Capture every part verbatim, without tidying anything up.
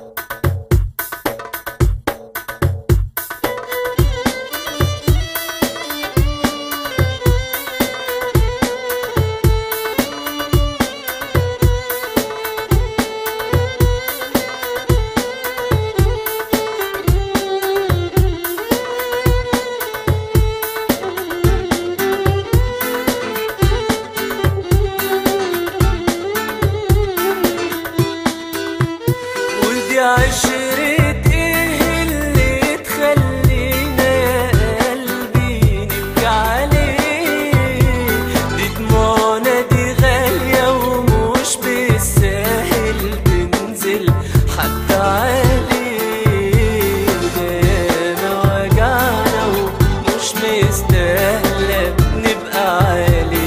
عشرة ايه اللي تخلينا يا قلبي نبكي عليه؟ دي دموعنا دي غالية ومش بالساهل تنزل حتى عليه. دانا وجعنا ومش مستاهلة نبقى عليه.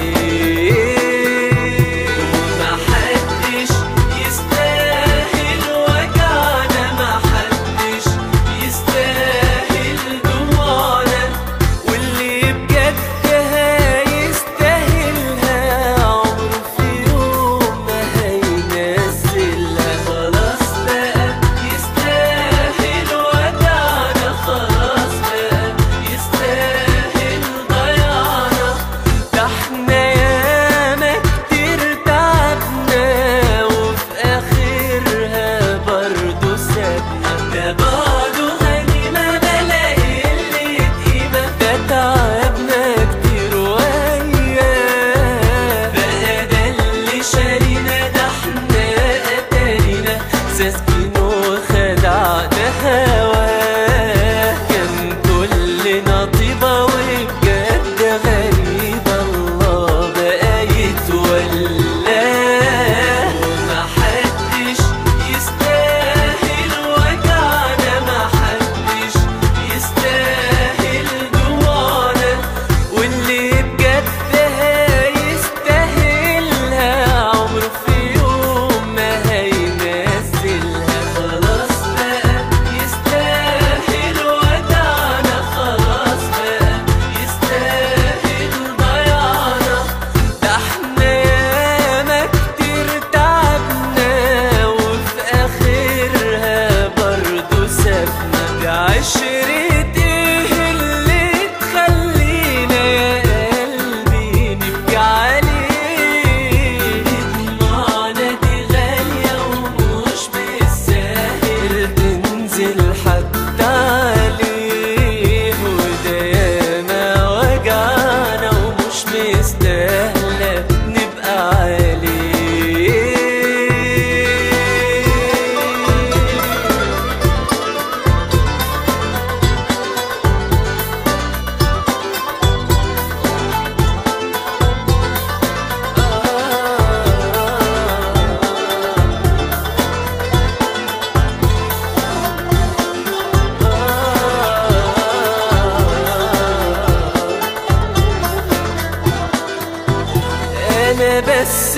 أنا بس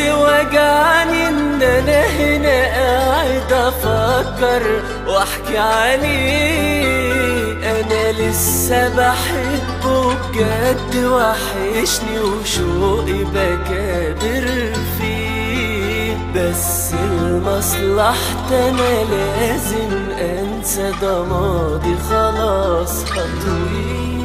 وجعني إن أنا هنا قاعد أفكر وأحكي عليه. أنا لسه بحبه بجد، وحشني وشوقي بكابر فيه، بس لمصلحتي أنا لازم أنسى، ده ماضي خلاص هطويه.